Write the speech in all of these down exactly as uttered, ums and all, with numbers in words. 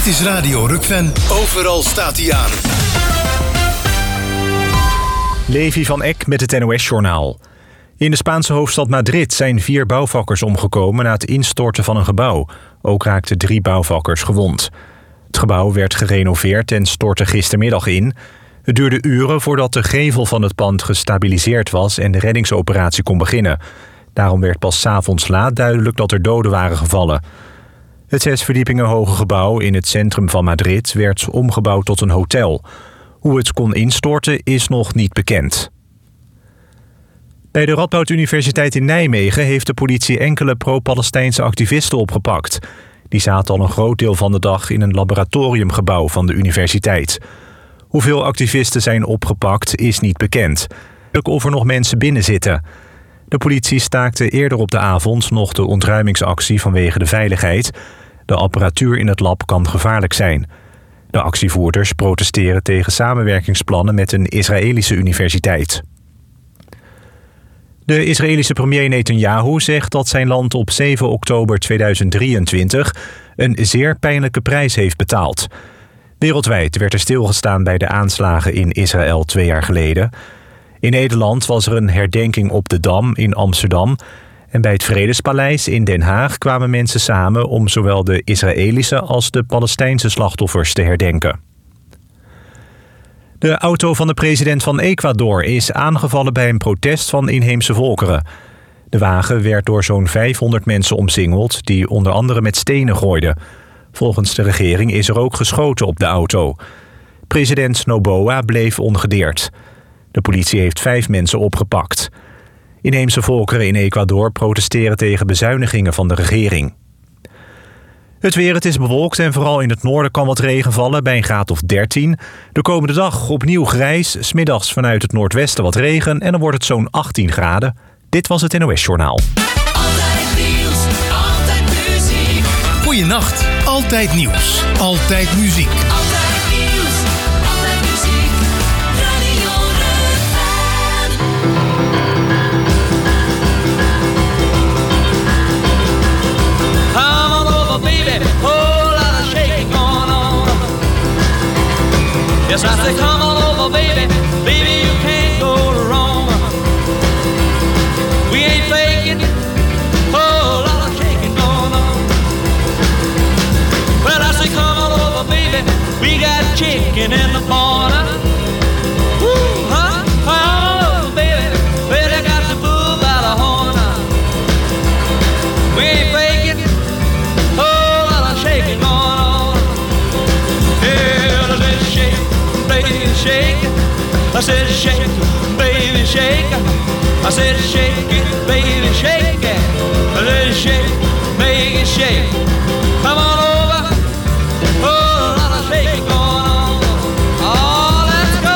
Dit is Radio Rukven. Overal staat hij aan. Levi van Eck met het N O S-journaal. In de Spaanse hoofdstad Madrid zijn vier bouwvakkers omgekomen na het instorten van een gebouw. Ook raakten drie bouwvakkers gewond. Het gebouw werd gerenoveerd en stortte gistermiddag in. Het duurde uren voordat de gevel van het pand gestabiliseerd was en de reddingsoperatie kon beginnen. Daarom werd pas 's avonds laat duidelijk dat er doden waren gevallen. Het zes verdiepingen hoge gebouw in het centrum van Madrid werd omgebouwd tot een hotel. Hoe het kon instorten is nog niet bekend. Bij de Radboud Universiteit in Nijmegen heeft de politie enkele pro-Palestijnse activisten opgepakt. Die zaten al een groot deel van de dag in een laboratoriumgebouw van de universiteit. Hoeveel activisten zijn opgepakt is niet bekend. Of er nog mensen binnen zitten. De politie staakte eerder op de avond nog de ontruimingsactie vanwege de veiligheid. De apparatuur in het lab kan gevaarlijk zijn. De actievoerders protesteren tegen samenwerkingsplannen met een Israëlische universiteit. De Israëlische premier Netanyahu zegt dat zijn land op zeven oktober tweeduizend drieëntwintig een zeer pijnlijke prijs heeft betaald. Wereldwijd werd er stilgestaan bij de aanslagen in Israël twee jaar geleden. In Nederland was er een herdenking op de Dam in Amsterdam. En bij het Vredespaleis in Den Haag kwamen mensen samen om zowel de Israëlische als de Palestijnse slachtoffers te herdenken. De auto van de president van Ecuador is aangevallen bij een protest van inheemse volkeren. De wagen werd door zo'n vijfhonderd mensen omsingeld die onder andere met stenen gooiden. Volgens de regering is er ook geschoten op de auto. President Noboa bleef ongedeerd. De politie heeft vijf mensen opgepakt. Inheemse volkeren in Ecuador protesteren tegen bezuinigingen van de regering. Het weer, het is bewolkt en vooral in het noorden kan wat regen vallen bij een graad of dertien. De komende dag opnieuw grijs, 's middags vanuit het noordwesten wat regen en dan wordt het zo'n achttien graden. Dit was het N O S-journaal. Altijd nieuws, altijd muziek. Goeienacht, altijd nieuws, altijd muziek. Altijd nieuws, altijd muziek. Radio Rukven. Come on over, baby, whole lot of shaking going on. Yes, I say come on over, baby, baby, you can't go wrong. We ain't faking, whole lot of shaking going on. Well, I say come on over, baby, we got chicken in the corner. Woo, huh? Come on over, baby, well, they got the bull by the horn. We ain't faking, whole lot of shaking going on. Yeah, let's shake, baby, shake. I said shake, baby, shake. I said shake it, baby, shake it. Let's shake, make it shake. Come on over, whole lot of shaking going on. Oh, let's go.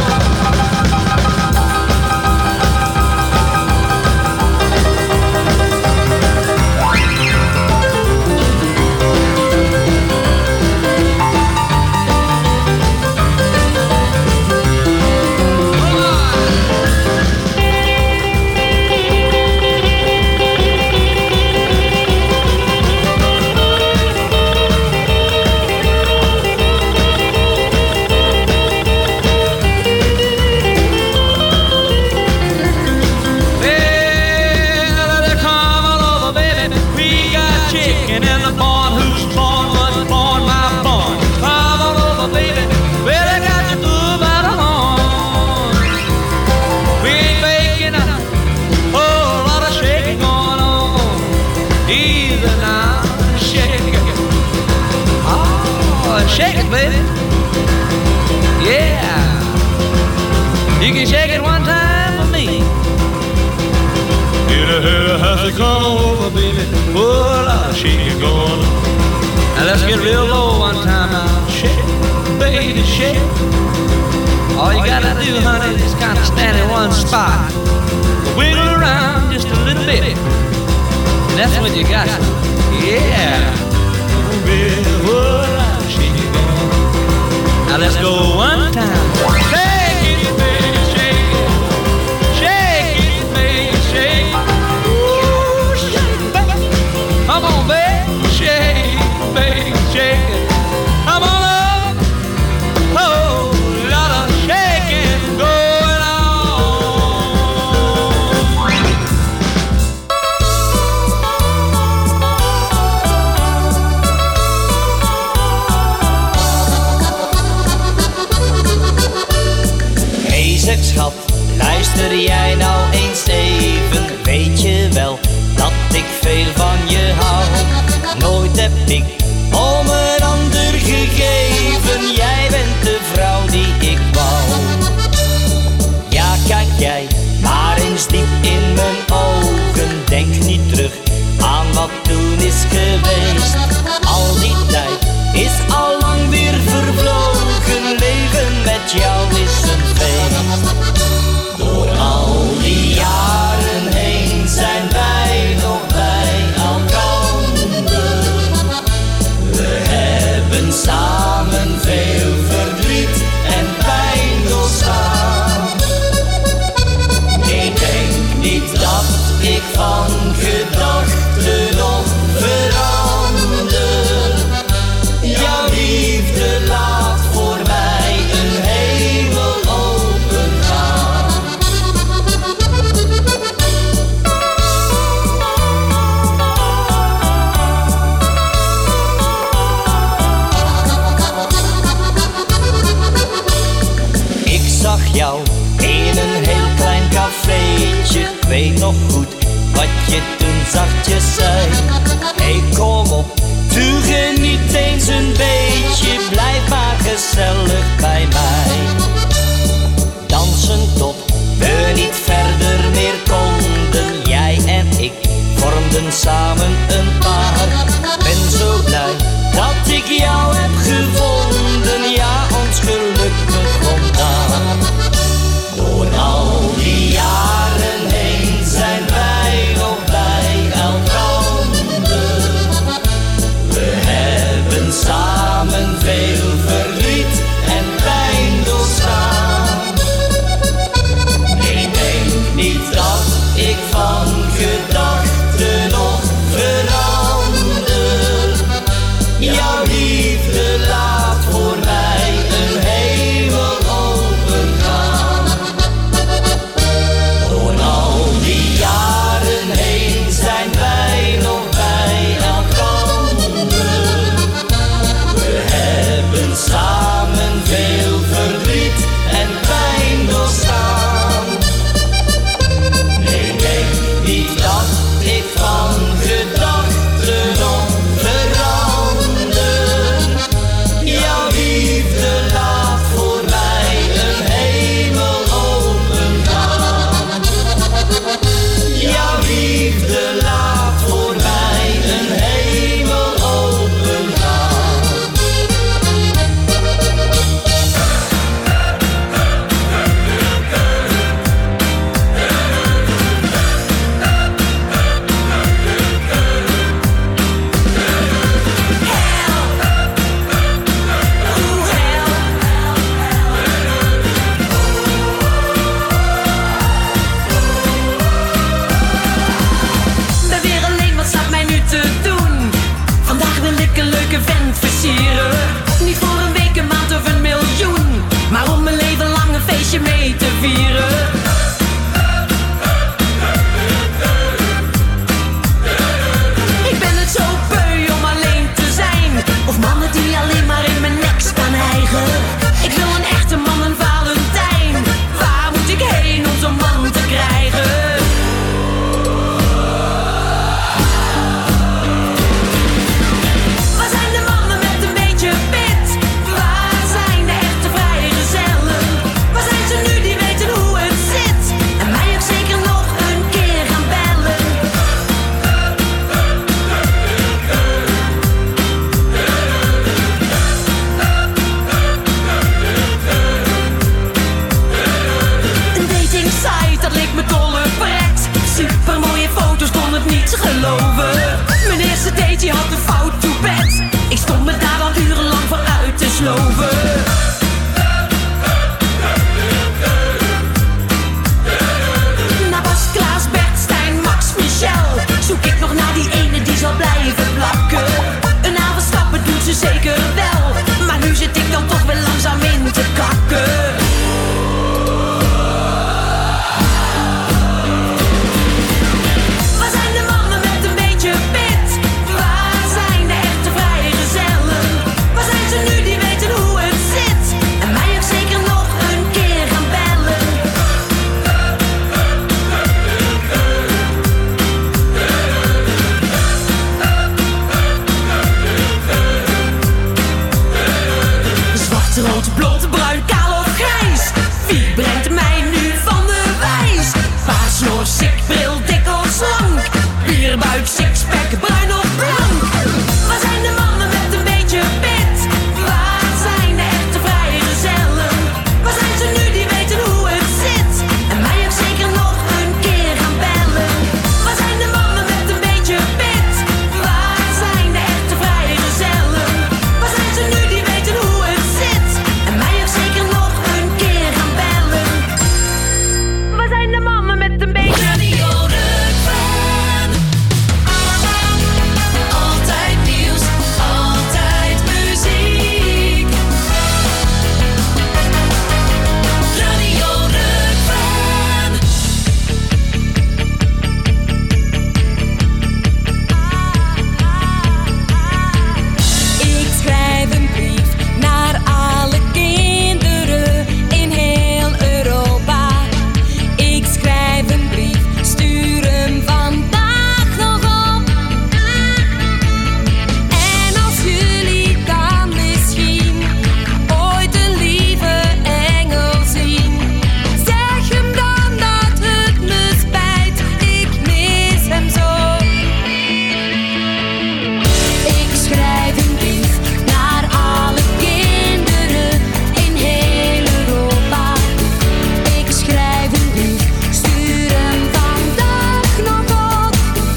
Shake it, baby. Yeah. You can shake it one time for me. Hit a hit a has to come over, baby. Oh, Lord, shake it going on. Now let's get real low one time now. Shake it, baby, shake it. All you gotta do, honey, is kind of stand in one spot. Wiggle around just a little bit. And that's when you got it. Yeah. Baby, oh, Lord, shake it going on. Now let's go one time. Shake it, baby, shake it. Shake it, baby, shake it. Ooh, shake it, baby. Come on, baby, shake it, baby, shake it. luister jij nou eens even, weet je wel dat ik veel van je hou. Nooit heb ik om een ander gegeven, jij bent de vrouw die ik wou. Ja, kijk jij maar eens diep in mijn ogen, denk niet terug aan wat toen is geweest. Al die tijd is al lang weer vervlogen, leven met jou is een feest. Door al die jaren heen zijn wij nog bij elkander. We hebben samen veel verdriet en pijn doorstaan. Ik denk niet dat ik van gedachten nog verander. Jouw liefde laat voor mij een hemel opengaan. Ik zag jou in een heel klein cafeetje, ik weet nog goed wat je toen zachtjes zei. Hey, kom op, doe geniet eens een beetje, blijf maar gezellig bij mij. Dansen tot we niet verder meer konden, jij en ik vormden samen een paar. Ben zo blij dat ik jou heb gevonden, ja, ons geluk begon daar. Door al die jaren heen zijn wij nog bij elkander. We hebben samen veel verdriet en pijn doorstaan. Ik denk niet dat ik van gedachten nog verander. Jouw liefde laat voor mij een hemel opengaan. Door al die jaren heen zijn wij nog bij elkander. We hebben samen veel verdriet en pijn doorstaan. Ik denk niet dat ik van gedachten nog verander. Zwart, rood, blond, bruin, kaal of grijs. Wie brengt mij nu van de wijs? Paars, snor, sik, bril, dik of slank. Bierbuik, sixpack, bruin of blank. Waar zijn de mannen met een beetje pit? Waar zijn de echte vrijgezellen? Waar zijn ze nu die weten hoe het zit? En mij ook zeker nog een keer gaan bellen. Waar zijn de mannen met een beetje pit? Waar zijn de echte vrijgezellen? Waar zijn ze nu die weten hoe het zit? En mij ook zeker nog een keer gaan bellen. Waar zijn de mannen met een beetje Radio Rukven? Altijd nieuws, altijd muziek. Radio Rukven. Ik schrijf een brief naar alle kinderen in heel Europa. Ik schrijf een brief, stuur hem vandaag nog op. En als jullie dan misschien ooit een lieve engel zien, zeg hem dan dat het me spijt, ik mis hem zo. Ik schrijf een brief naar alle kinderen in heel Europa. Ik schrijf een brief, stuur hem vandaag nog op.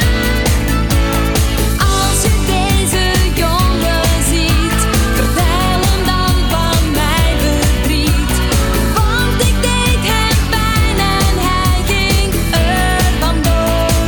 Als je deze jongen ziet, vertel hem dan van mijn verdriet. Want ik deed hem pijn en hij ging er vandoor.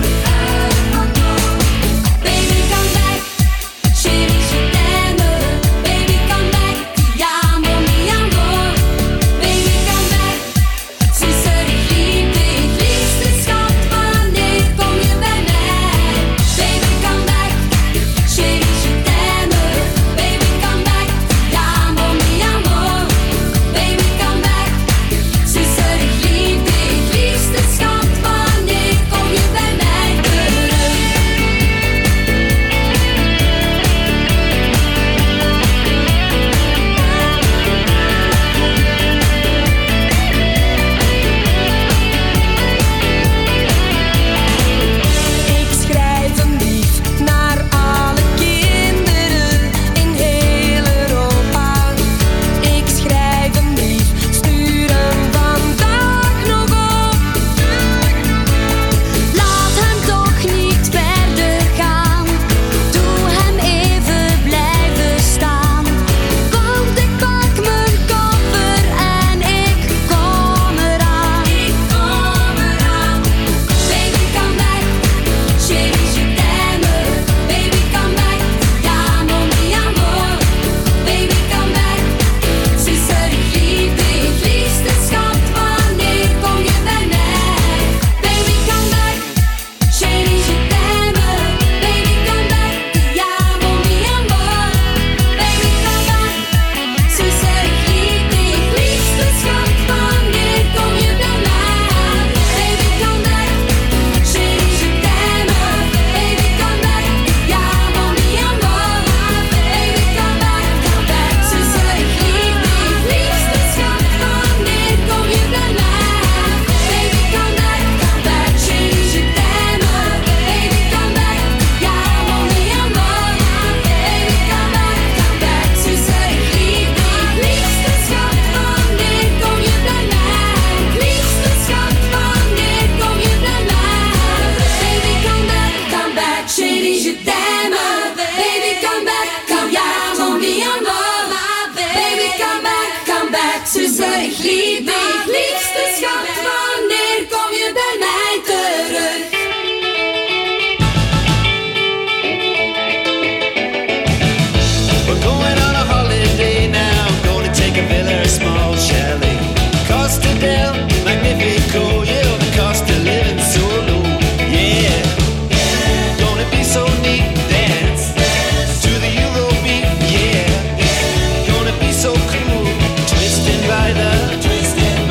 Baby, come back, chérie, je t'aime. Baby, come back, ti amo, mi amor. Baby, come back, zuster, ik liep dich, liefste schat, wanneer kom je bij mij? Baby, come back, chérie, je t'aime. Baby, come back, ti amo, mi amor. Baby, come back, zuster, ik liep dich, liefste schat, wanneer kom je bij mij terug? Ik schrijf een brief naar alle kinderen in heel Europa. Ik schrijf een brief, stuur hem vandaag nog op. Laat hem toch niet verder gaan, doe hem even blijven staan. Want ik pak mijn koffer en ik kom eraan. Ik kom eraan. Baby, come back, chérie, je t'aime. Baby, come back, ti amo, mi amor. Baby, come back, zuster, ik liep dich, liefste schat, wanneer kom je bij mij? Baby, come back, chérie, je t'aime. Baby, come back, ti amo, mi amor. Baby, come back, zuster, ik liep dich, liefste schat, wanneer kom je bij mij? Baby, come back, chérie, je t'aime. Baby, come back, ti amo, mi amor. Baby, come back, come back, zuster, ik liep dich, liefste schat, wanneer kom je bij mij? Baby, come back, come back, chérie, je t'aime. Baby, come back, ti amo, mi amor. Baby, come back, come back, zuster, ik liep dich, liefste schat, wanneer kom je bij mij? Liefste schat, wanneer kom je bij mij? Baby, come back, come back, chérie, je t'aime. Baby, come back, come back, amo, mi amor. Baby, come back, come back, zuster, ik liep dich, liefste schat, wanneer kom je bij mij terug? We're going on a holiday now, gonna take a villa, a small chalet. Costa del Magnifico, yeah, the cost of living so low, yeah. Gonna be so neat, dance to the Eurobeat, yeah. Gonna be so cool, twisting by the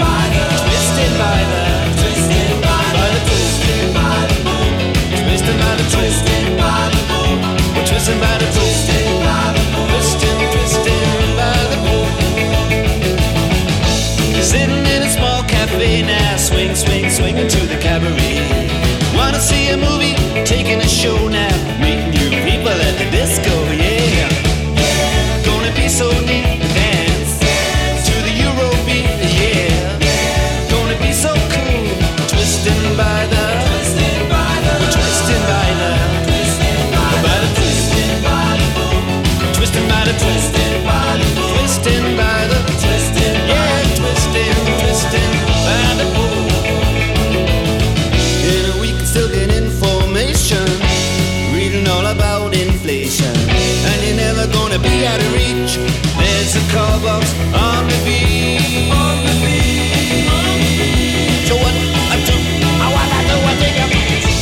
a movie, taking a show now, meeting new people at the disco, yeah. Gonna be so neat, dance to the Eurobeat, yeah. Gonna be so cool, twisting by the, twisting by the, twisting by the, twisting by the, twisting by the, twisting by the, twisting by the, twisting by the, twisting, yeah, twisting, twisting by the. In a week, still get information, reading all about inflation, and you're never gonna be out of reach. There's a car box on the beach. On the beach. So what I do, I what I do, I think I'm.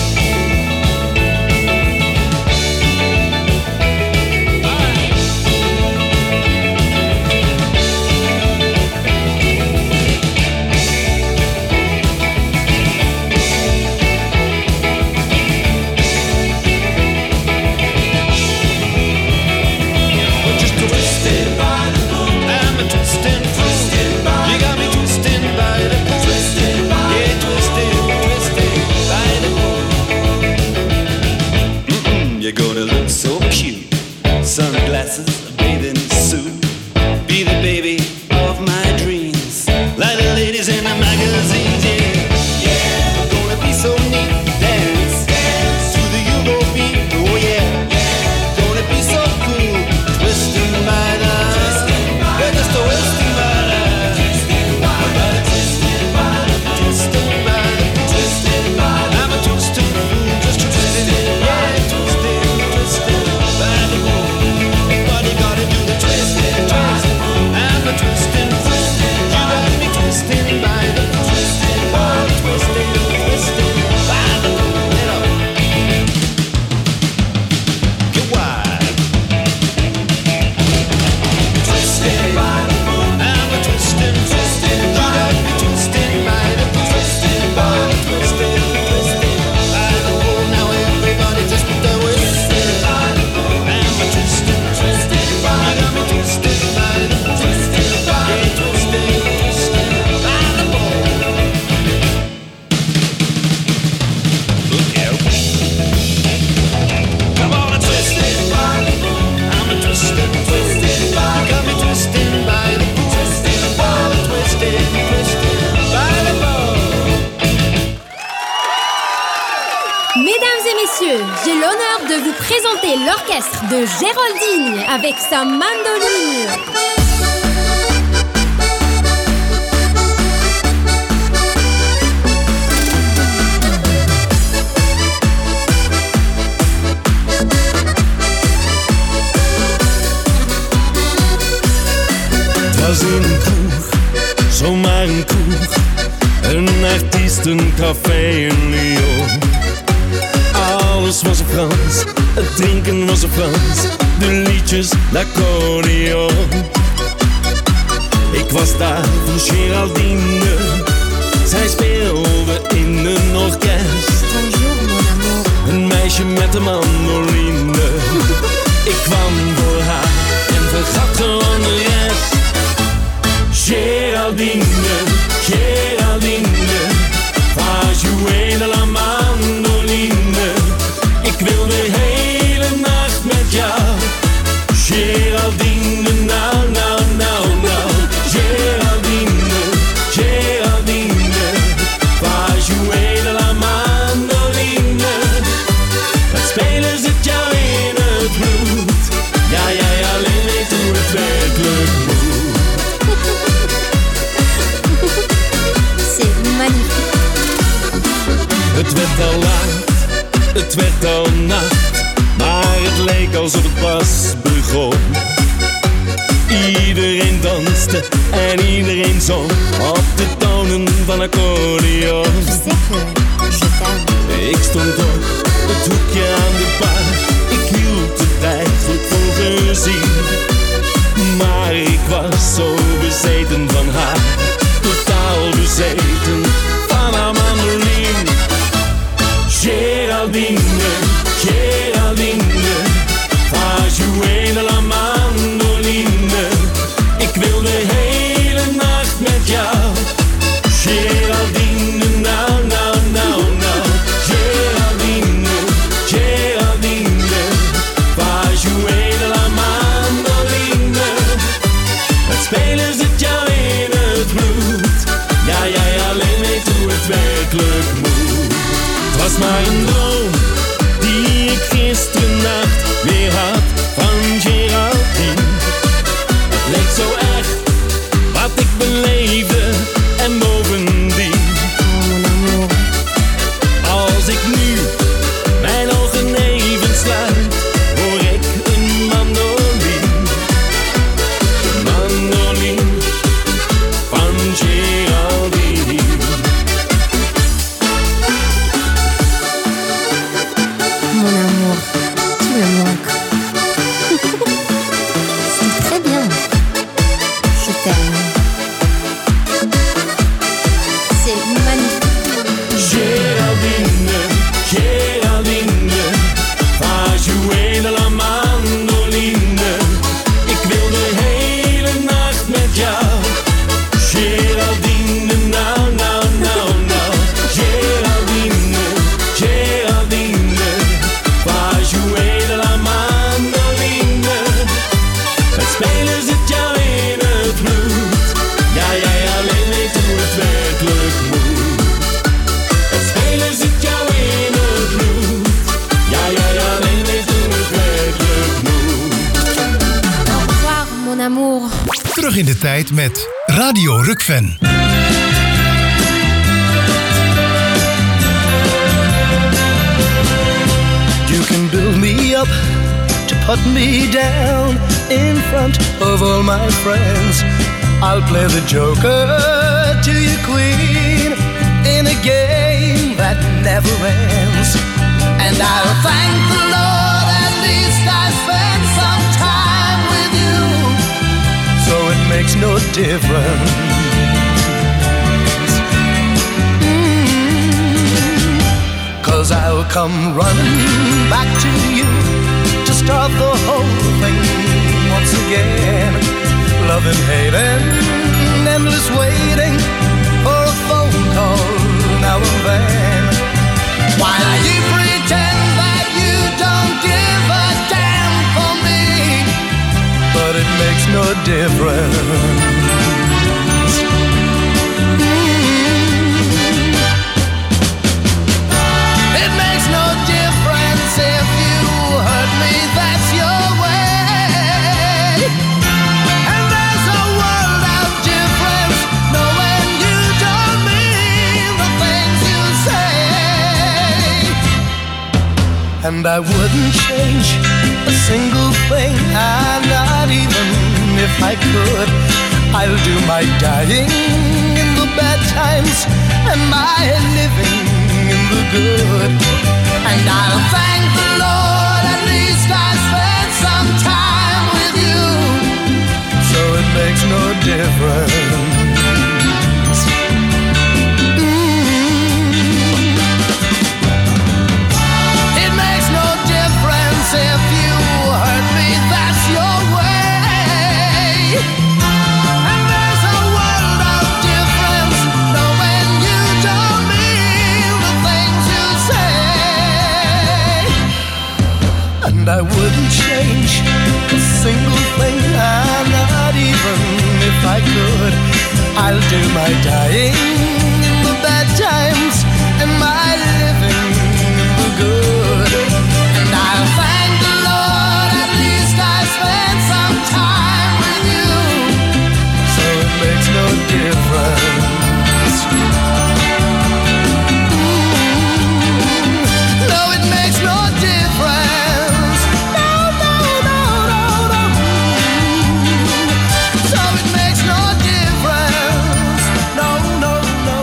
You're gonna look so cute, sunglasses, a bathing suit, be the baby of my dreams, like the ladies in the magazines, yeah. Yeah, gonna be so neat, dance, dance to the Eurobeat, oh yeah. Yeah, gonna be so cool, twisting by the, twisting by the, just twisting by the, twisting by the, twisting by the, twisting by the, twisting by the, I'm a twisting fool, just twisting, yeah, twisting. Everybody gotta do the twisting, twisting. I'm a twisting fool. You got me twisting by the twisting, by the twisting, twisting by the little. Get wide. Twisting by the moon. I'm a twisting, twisting. You got me twisting by the twisting, by the twisting, twisting by the moon. Now everybody just put their twisting by the moon. I'm a twisting, twisting. You got me twisting by the twisting, by the twisting, twisting by the moon. Look out. Come on and twist it by the moon. I'm a twisting, twisting. You got me twisting by the twisting, by the twisting, twisting by the moon. Mesdames et messieurs, j'ai l'honneur de vous présenter l'orchestre de Géraldine avec sa mandoline. Het was in een kroeg, zomaar een kroeg, een artiestencafé in Lyon. Alles was er Frans, het drinken was er Frans, de liedjes d'accordeon. Ik was daar voor Géraldine, zij speelde in een orkest. Bonjour mon amour. Een meisje met een mandoline. Ik kwam voor haar en vergat gewoon de rest. Géraldine, Géraldine, va jouer de la mandoline. Ik wil de hele nacht met jou. Géraldine, nou, nou, nou, nou. Géraldine, Géraldine, va jouer de la mandoline. Het spelen zit jou in het bloed. Ja, jij alleen weet hoe het werkelijk moet. C'est magnifique. Het werd al laat, het werd al nacht, maar het leek alsof het pas begon. Iedereen danste en iedereen zong op de tonen van accordeon. Tu sais que je t'aime. Ik stond op het hoekje aan de bar, ik hield het eigenlijk voor gezien. Maar ik was zo bezeten van haar, totaal bezeten van haar mandoline. Géraldine, Géraldine, va jouer de la mandoline. Ik wil de hele nacht met jou. Géraldine, nou, nou, nou, nou. Géraldine. Maar een droom die ik gisternacht weer had van Geraldine. Het leek zo echt wat ik beleefde en bovendien. Als ik nu mijn ogen even sluit, hoor ik een mandoline. Een mandoline van Geraldine. Mon amour, tu me manques. C'est très bien. Je t'aime. C'est magnifique. Geraldine, Geraldine, va jouer de la mandoline. Ik wil de hele nacht met jou. Geraldine, nou, nou, nou, nou. Geraldine, Geraldine, va jouer de la mandoline. Het spelen zit jou in het bloed. Ja, jij alleen weet hoe het werkelijk moet. Het spelen zit jou in het bloed. Ja, jij alleen weet hoe het werkelijk moet. Au revoir, mon amour. Terug in de tijd met Radio Rukven. You can build me up to put me down in front of all my friends. I'll play the joker to your queen in a game that never ends. And I'll thank the Lord, at least I spent some time with you, so it makes no difference. Cause I'll come running back to you to start the whole thing once again. Loving, hating, endless waiting for a phone call now and then. While you pretend that you don't give a damn for me, but it makes no difference. It makes no difference if you hurt me, that's your way. And there's a world of difference knowing you don't mean the things you say. And I wouldn't change a single thing, and not even if I could. I'll do my dying in the bad times and my living in the good. And I'll thank the Lord, at least I spent some time with you, so it makes no difference. It makes no difference if you hurt me, that's your way. And there's a world of difference knowing you don't mean the things you say. And I wouldn't change a single thing, and not even if I could. I'll do my dying in the bad times and my living in the good. And I'll thank the Lord, at least I spent some time with you, so it makes no difference. No, it makes no difference. No, no, no, no, no. So it makes no difference. No, no, no,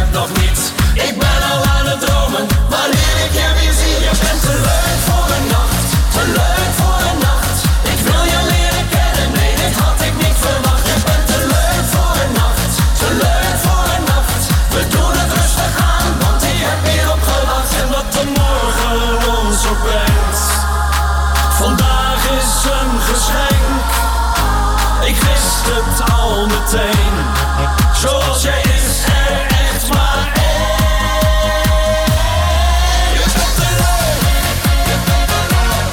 het nog niet. Ik ben al aan het dromen, wanneer ik je weer zie. Je bent te leuk voor een nacht, te leuk voor een nacht. Ik wil je leren kennen, nee dit had ik niet verwacht. Je bent te leuk voor een nacht, te leuk voor een nacht. We doen het rustig aan, want ik heb hierop gewacht. En wat de morgen ons ook brengt, vandaag is een geschenk. Ik wist het al meteen, zoals jij is er echt maar één. Je bent te leuk. Je bent te leuk.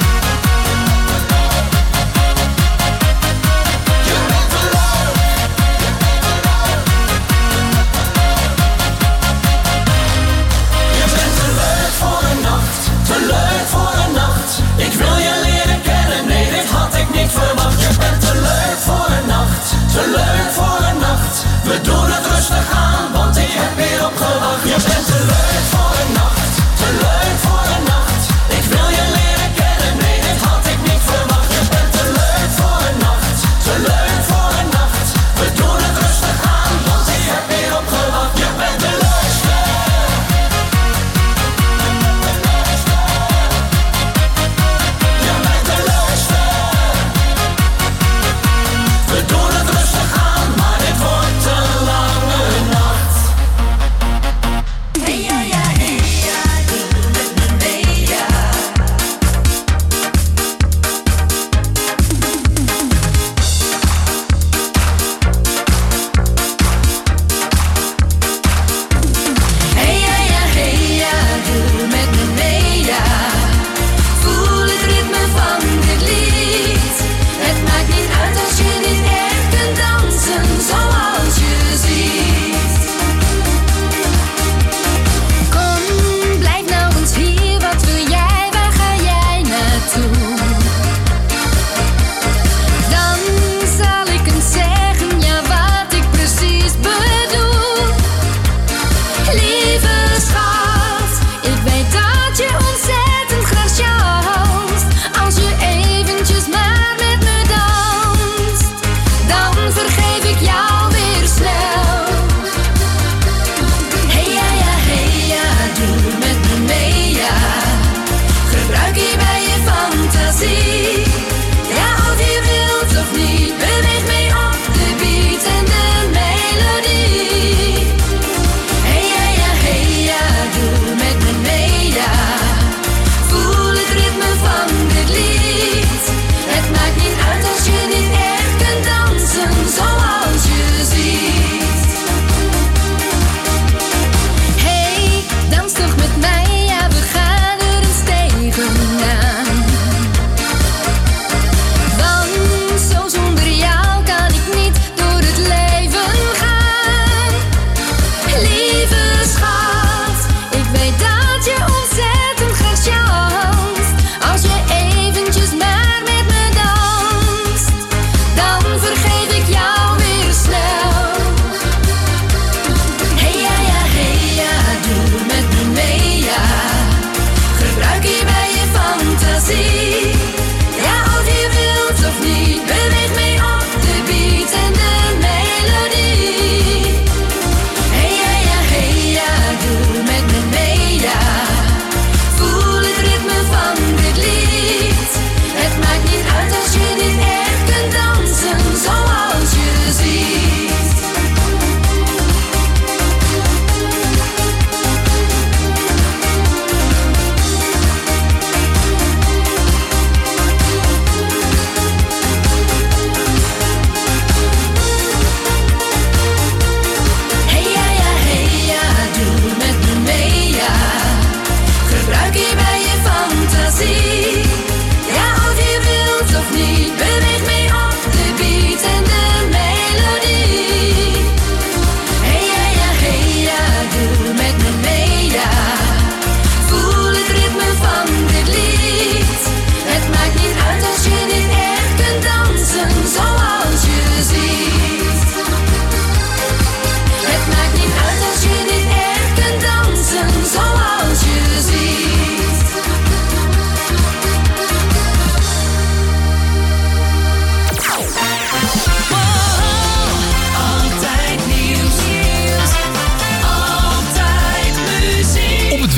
Je bent te leuk. Je bent te leuk voor een nacht, te leuk voor een nacht. Ik wil je leren kennen, nee dit had ik niet verwacht. Je bent te leuk voor een nacht, te leuk voor een nacht.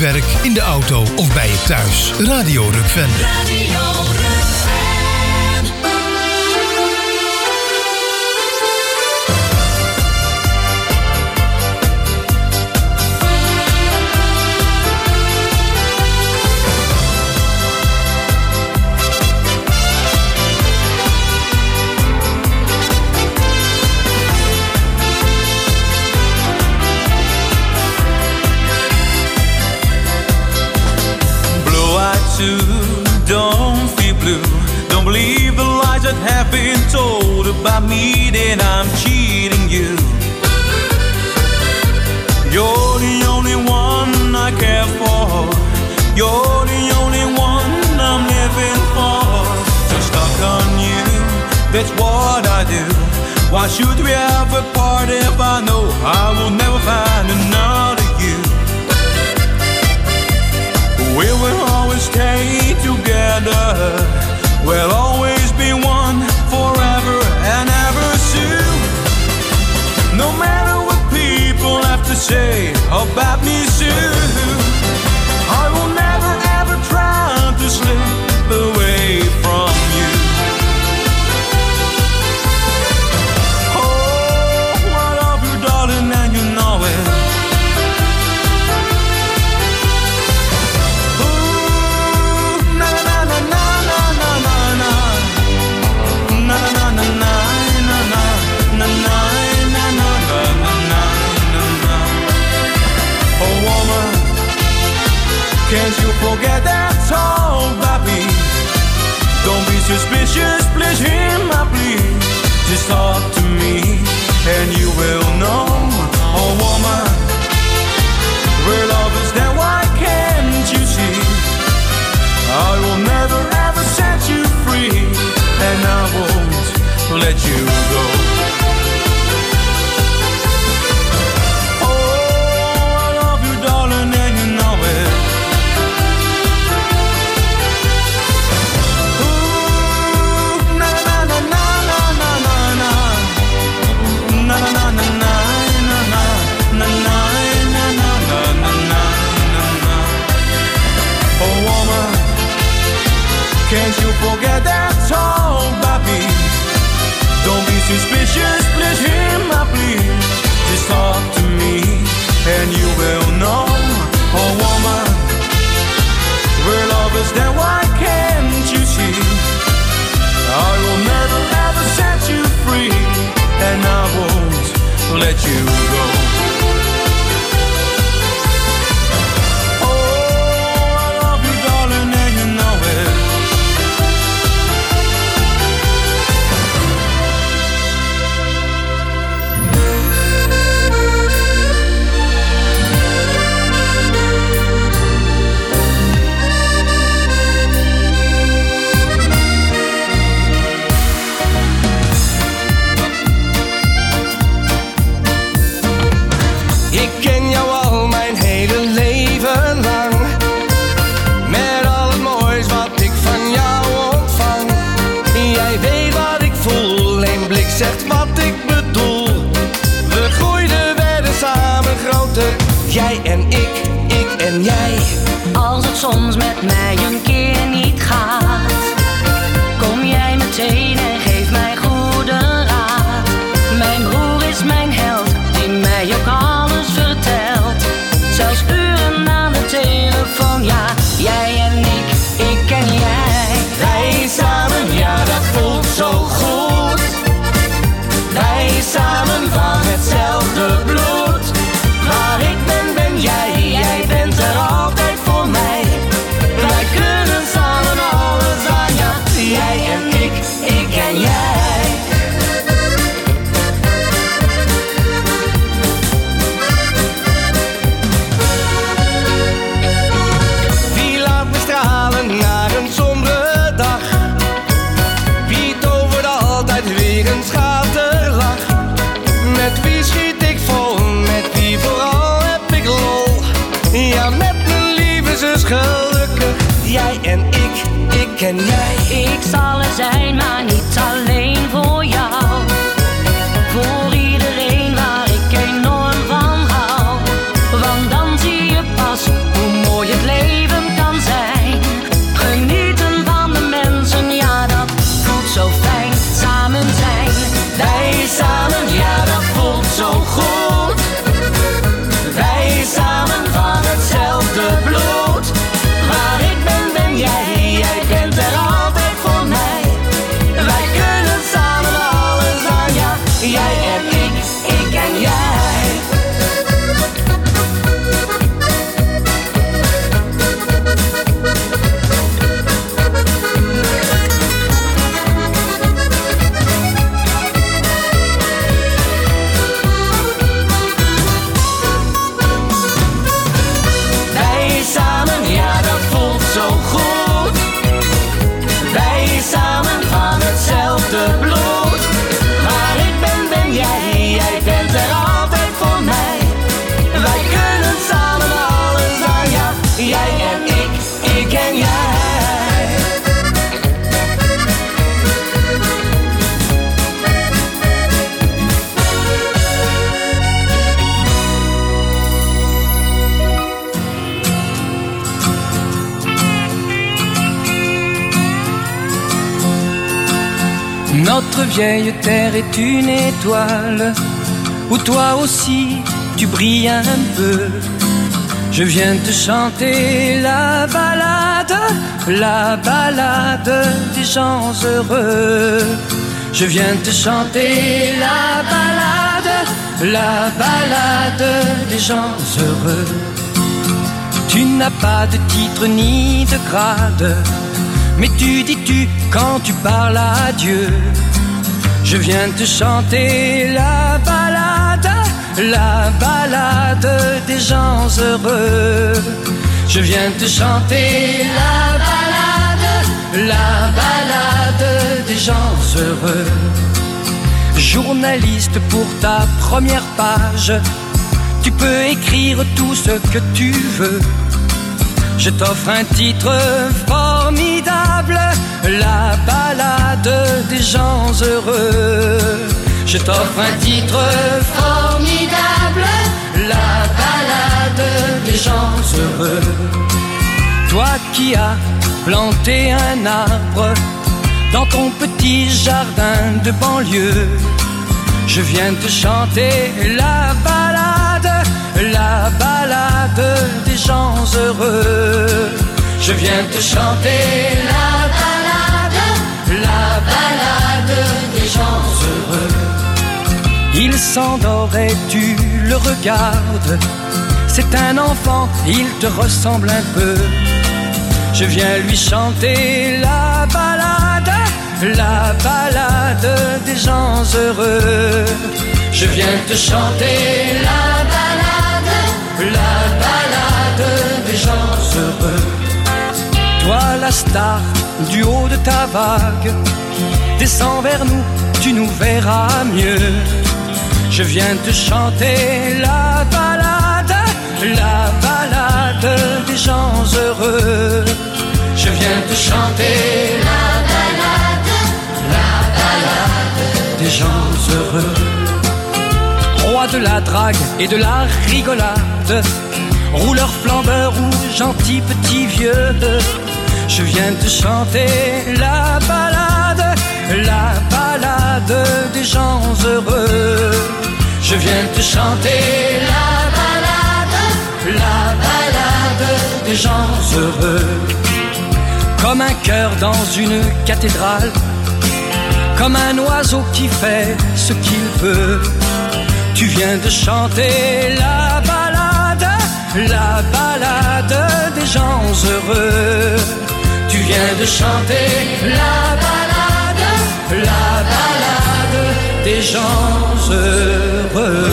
het werk, in de auto of bij je thuis. Radio Rukven. Radio Rukven. Don't feel blue. Don't believe the lies that have been told about me, that I'm cheating you. You're the only one I care for. You're the only one I'm living for. So stuck on you, that's what I do. Why should we have a part if I know I will never find another you? We will always stay together. We'll always be one forever and ever soon. No matter what people have to say about me soon, I will never ever try to slip away from you. Oh, I love you, darling, and you know it. Can't you forget that all about me? Don't be suspicious, please hear my plea. Just talk to me and you will know, oh woman, real love is that, why can't you see? I will never ever set you free, and I won't let you go. Can't you forget that's all about me? Don't be suspicious, please hear my plea. Just talk to me and you will know, oh woman, real love is that, why can't you see? I will never ever set you free, and I won't let you go. Zegt wat ik bedoel. We groeiden, werden samen groter. Jij en ik, ik en jij. Als het soms met mij een keer niet gaat, kom jij meteen en geef mij goede raad. Mijn broer is mijn held, die mij ook alles vertelt. Zelfs uren aan de telefoon, ja. Jij en ik, ik en jij. Wij samen, ja, dat voelt zo goed. Wij samen van hetzelfde bloed. Waar ik ben, ben jij, jij bent er altijd voor mij. Wij kunnen samen alles aan, ja. Jij en ik, ik en jij. Wie laat me stralen naar een sombere dag? Wie tovert altijd weer een schaterlach? Met wie schiet ik vol, met wie vooral heb ik lol? Ja, met mijn lieve zus gelukkig. Jij en ik, ik en jij. Ik zal er zijn, maar niet alleen voor jou. Voor iedereen waar ik enorm van hou. Want dan zie je pas hoe mooi Notre vieille terre est une étoile où toi aussi tu brilles un peu. Je viens te chanter la balade, la balade des gens heureux. Je viens te chanter la balade, la balade des gens heureux. Tu n'as pas de titre ni de grade, mais tu dis tu quand tu parles à Dieu. Je viens te chanter la balade, la balade des gens heureux. Je viens te chanter la balade, la balade des gens heureux. Journaliste pour ta première page, tu peux écrire tout ce que tu veux. Je t'offre un titre formidable, la balade des gens heureux. Je t'offre un titre formidable, la balade des gens heureux. Toi qui as planté un arbre dans ton petit jardin de banlieue, je viens te chanter la balade, la balade des gens heureux. Je viens te chanter la balade, la balade des gens heureux. Il s'endort et tu le regardes. C'est un enfant, il te ressemble un peu. Je viens lui chanter la balade, la balade des gens heureux. Je viens te chanter la balade, la balade des gens heureux. Toi la star du haut de ta vague, descends vers nous, tu nous verras mieux. Je viens te chanter la balade, la balade des gens heureux. Je viens te chanter la balade, la balade des gens heureux. Roi de la drague et de la rigolade, rouleur flambeur ou gentil petit vieux, je viens te chanter la balade, la balade des gens heureux. Je viens te chanter la balade, la balade des gens heureux. Comme un cœur dans une cathédrale, comme un oiseau qui fait ce qu'il veut. Tu viens de chanter la balade, la balade des gens heureux. Tu viens de chanter la balade, la balade des gens heureux.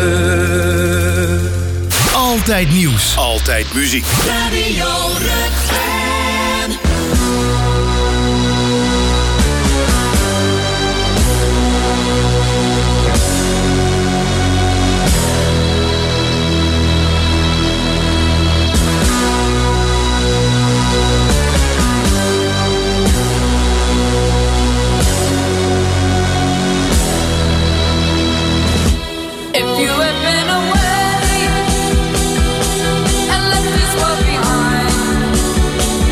Altijd nieuws. Altijd muziek. Radio Rukven. If you had been away and left this world behind,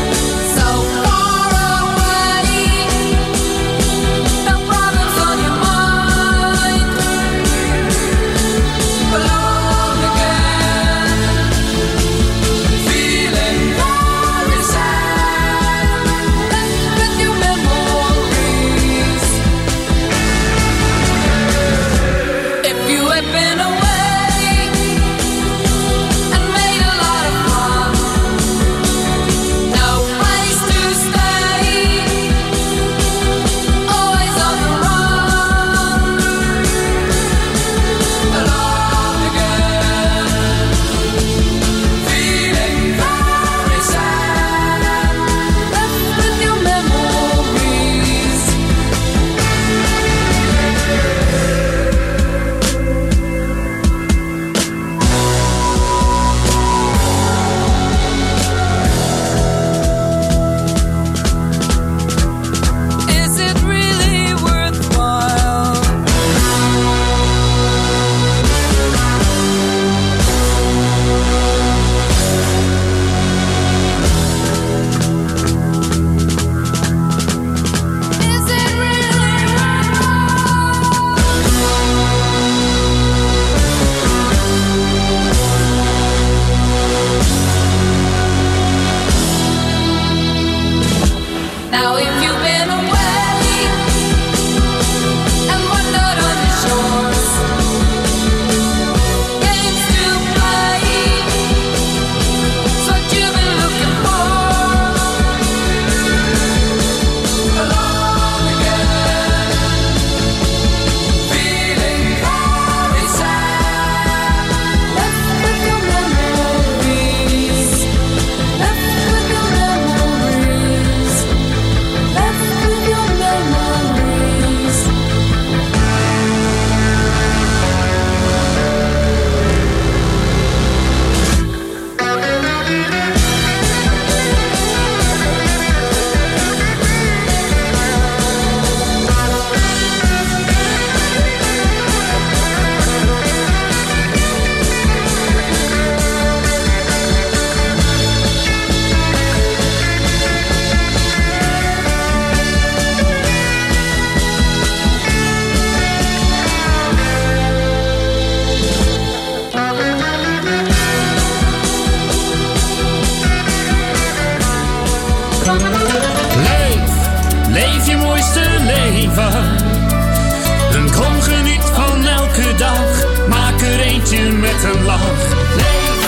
een lach. Leef.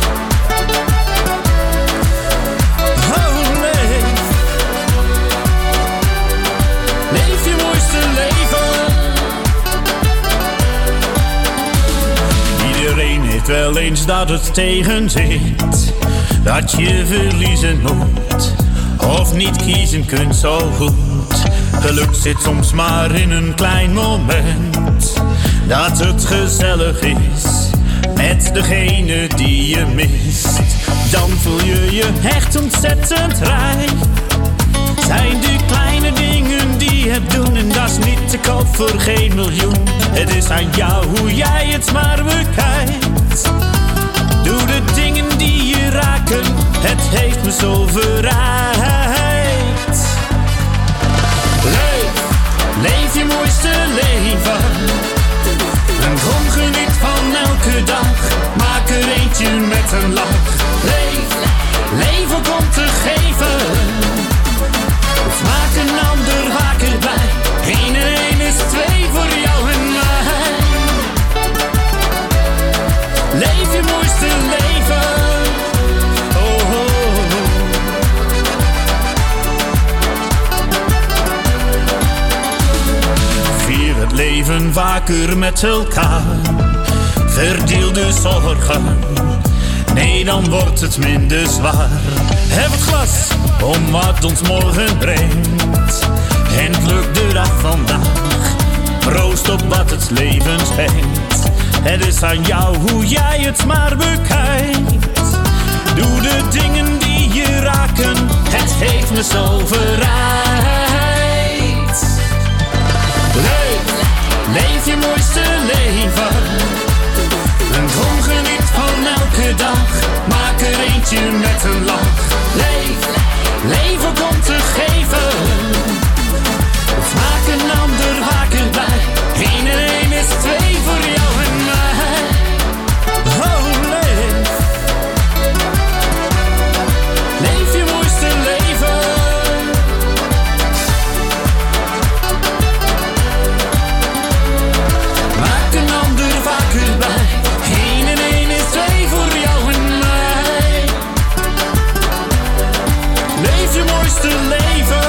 Oh, leef. Leef je mooiste leven. Iedereen heeft wel eens dat het tegen zit, dat je verliezen moet of niet kiezen kunt zo goed. Geluk zit soms maar in een klein moment, dat het gezellig is met degene die je mist. Dan voel je je echt ontzettend rijk. Zijn de kleine dingen die je hebt doen, en dat is niet te koop voor geen miljoen. Het is aan jou hoe jij het maar bekijkt. Doe de dingen die je raken, het heeft me zo verrijkt. Leef, leef je mooiste leven. En kom geniet van elke dag, maak er eentje met een lach. Leef, leven komt te geven. Maak een ander wakker blij. Eén en één is twee voor jou en mij. Leef je mooiste leven. Oh, oh, oh. Vier het leven vaker met elkaar. Verdeel de zorgen. Nee, dan wordt het minder zwaar. Heb het glas om wat ons morgen brengt. En pluk de dag vandaag. Proost op wat het leven schenkt. Het is aan jou hoe jij het maar bekijkt. Doe de dingen die je raken. Het heeft me zo verrijkt. Leef, leef je mooiste leven. En kom geniet van elke dag. Maak er eentje met een lach. Leef, leven komt te geven. Of maak een ander wakker blij. Eén en één is twee voor jou en mij. Oh, leef. Leef je mooiste leven. Maak een ander wakker blij. Eén en één is twee voor jou en mij. Leef je mooiste leven.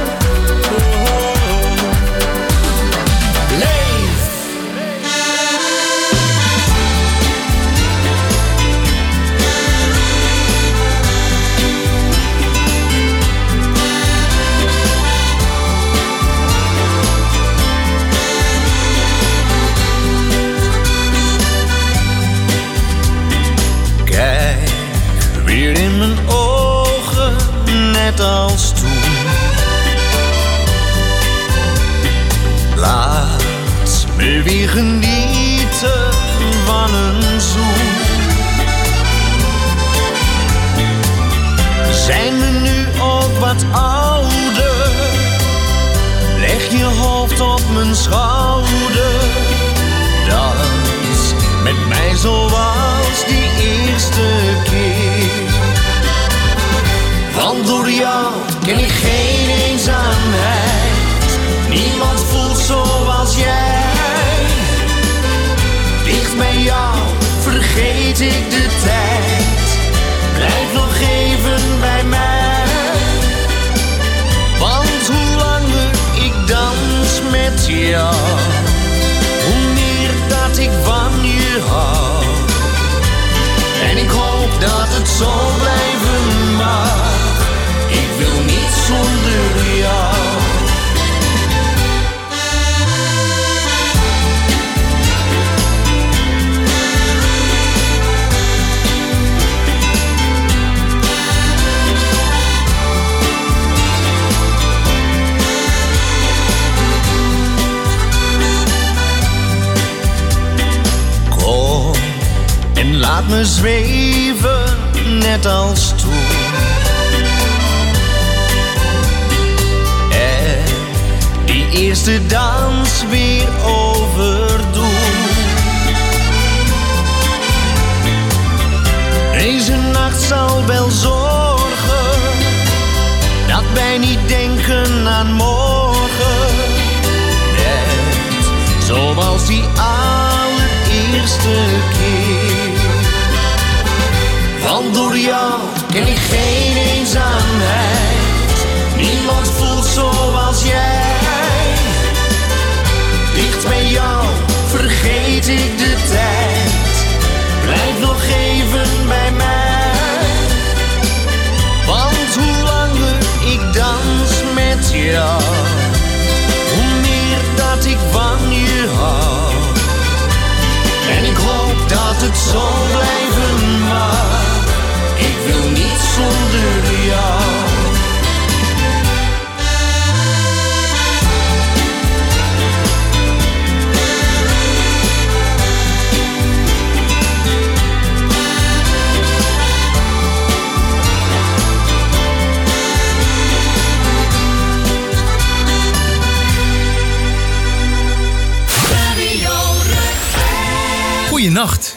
Weer in mijn ogen, net als toen. Laat me weer genieten van een zoen. Zijn we nu ook wat ouder? Leg je hoofd op mijn schouder. Dans met mij zoals die eerste keer. Want door jou ken ik geen eenzaamheid. Niemand voelt zoals jij. Dicht bij jou vergeet ik de tijd. Blijf nog even bij mij. Want hoe langer ik dans met jou, hoe meer dat ik van je hou. En ik hoop dat het zo blijven mag. Ik wil niet zonder jou. Kom en laat me zweven, net als toen. Eerste dans weer overdoen. Deze nacht zal wel zorgen dat wij niet denken aan morgen. Net zoals die allereerste keer. Want door jou ken ik geen eenzaamheid. Niemand voelt zoals jij. Dicht bij jou vergeet ik de tijd. Blijf nog even bij mij. Want hoe langer ik dans met jou, hoe meer dat ik van je hou. En ik hoop dat het zo blijven mag. Ik wil niet zonder jou. Goeienacht.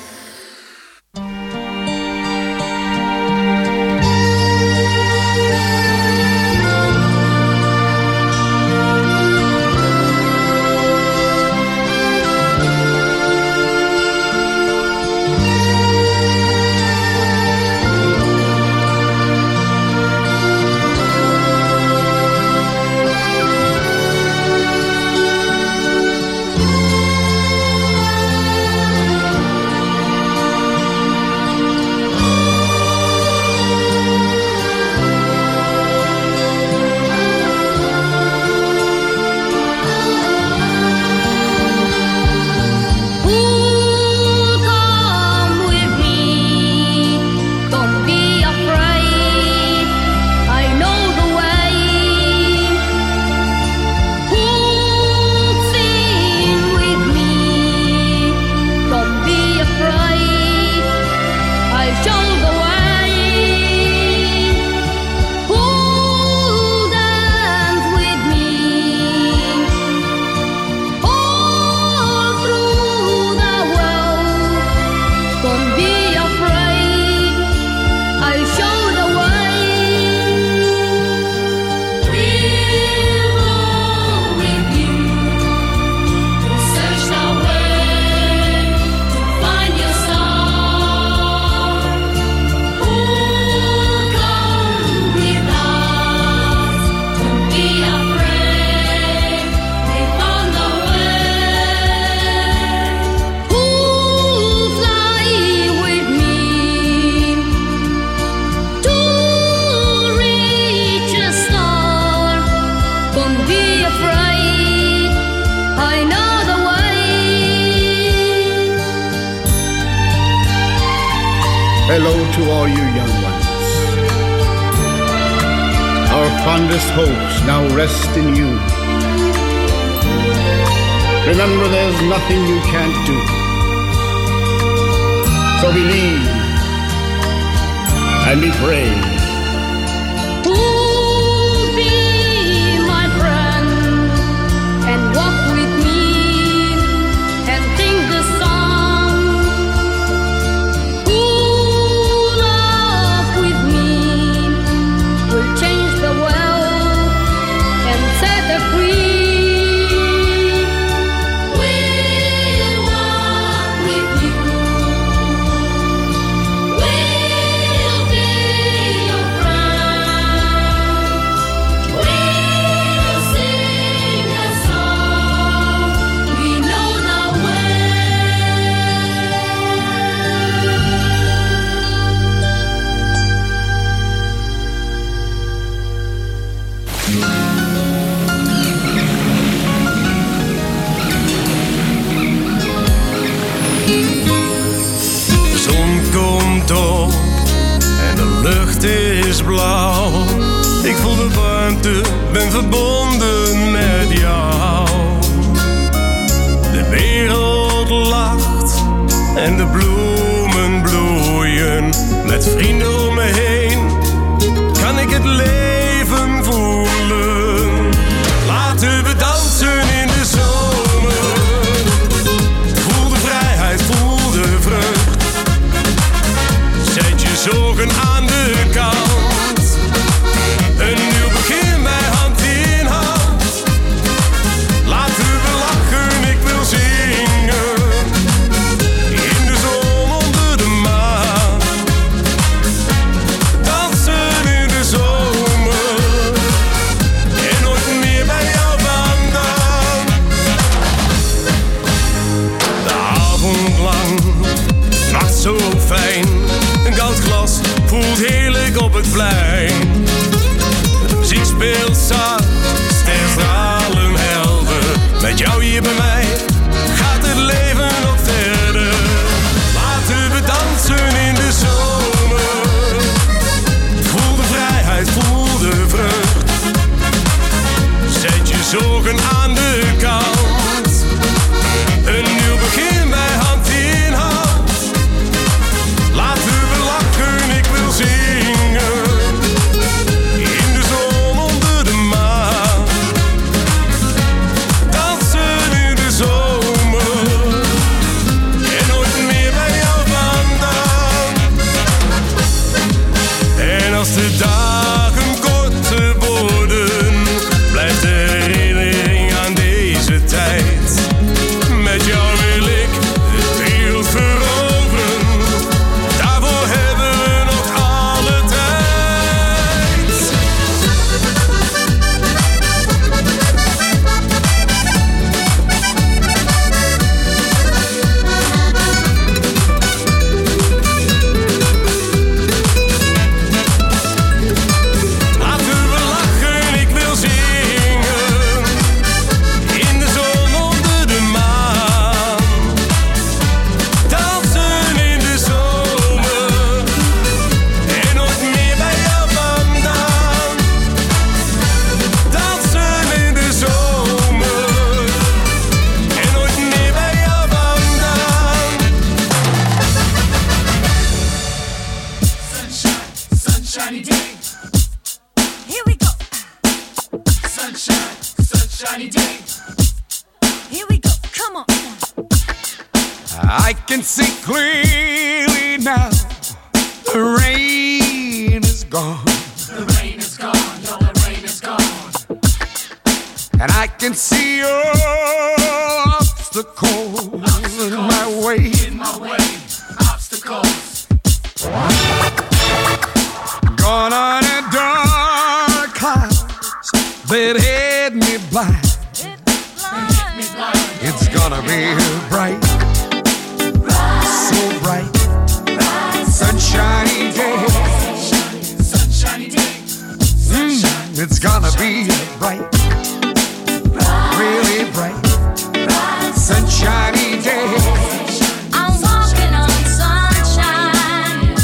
Hello to all you young ones. Our fondest hopes now rest in you. Remember, there's nothing you can't do. So believe and be brave. Who'll be my friend and walk with me and sing the song? Who'll love with me will change the world and set it free. We'll walk with you. We'll be your friend. We'll sing a song. We know the way. De zon komt op en de lucht is blauw. Ik voel de warmte, ben verbonden met jou. De wereld lacht en de bloemen bloeien. Met vrienden om me heen kan ik het leven voelen. Laten we dansen in de zomer. Voel de vrijheid, voel de vreugd. Zet je zorgen aan de kant. Een nieuw begin bij hand in hand. Laten we lachen, ik wil zingen. In de zon onder de maan. het plein. De muziek speelt zacht, sterstralen helder. Met jou hier bij mij gaat het leven nog verder. Laten we dansen in de zomer. Voel de vrijheid, voel de vreugd. Zet je zorgen aan de kant. Een nieuw begin bij hand in hand. Laten we lachen, ik wil zingen. In de zon onder de maan. Dansen in de zomer. En nooit meer bij jou vandaan. En als de dagen korter worden, blijft de herinnering aan deze tijd. Met jou wil ik de wereld veroveren. Daarvoor hebben we nog alle tijd. Laten we lachen, ik wil zingen. In de zon onder de maan. Dansen in de zomer. En nooit meer bij jou vandaan. Dansen in de zomer. En nooit meer bij jou vandaan. Sunshine, sunshiny day. Here we go. Sunshine, sunshiny day. Here we go. Come on. I can see clearly now. The rain is gone. The rain is gone, yo, the rain is gone. And I can see all obstacles in my way. In my way, obstacles. Gone on a dark clouds that hid me blind. It's gonna be bright, so bright, sunshiny day. Sunshiny day. Mm, it's gonna be bright, really bright, sunshiny day. I'm walking on sunshine.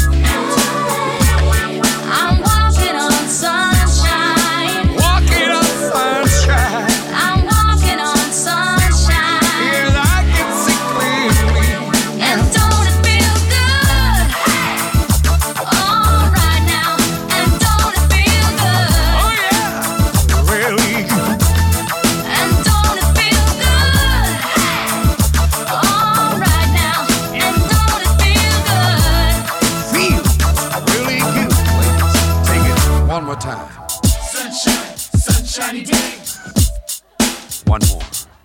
I'm walking on sunshine. Walking on sunshine. I'm walking on sunshine. Yes, I can see clearly. And don't it feel good? All right now. And don't it feel good? Oh yeah, really good. And don't it feel good? All right now. And don't it feel good? Feel really good. Ladies, take it one more time. Sunshine, sunshiny day. One more.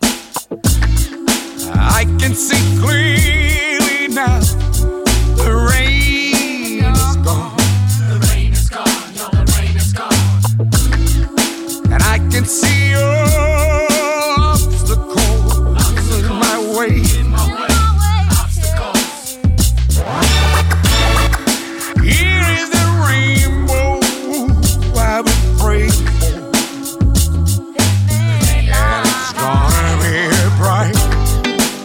I can see clearly now. The rain is gone. The rain is gone, yo, the rain is gone. And I can see all obstacles in my way. In my way, obstacles. Here is the rainbow I've been praying for. And it's gonna be bright,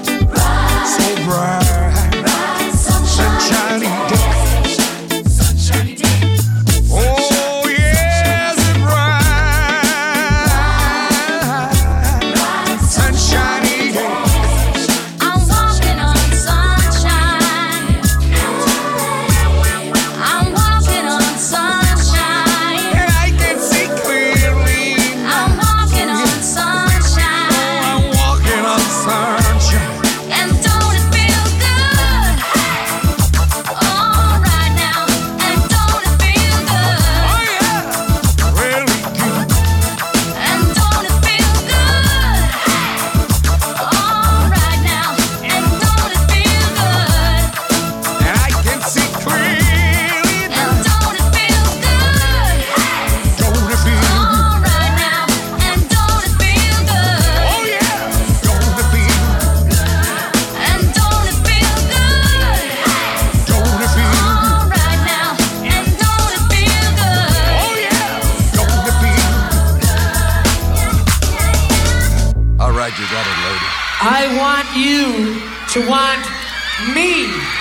so bright, sunshiny day. I want you to want me.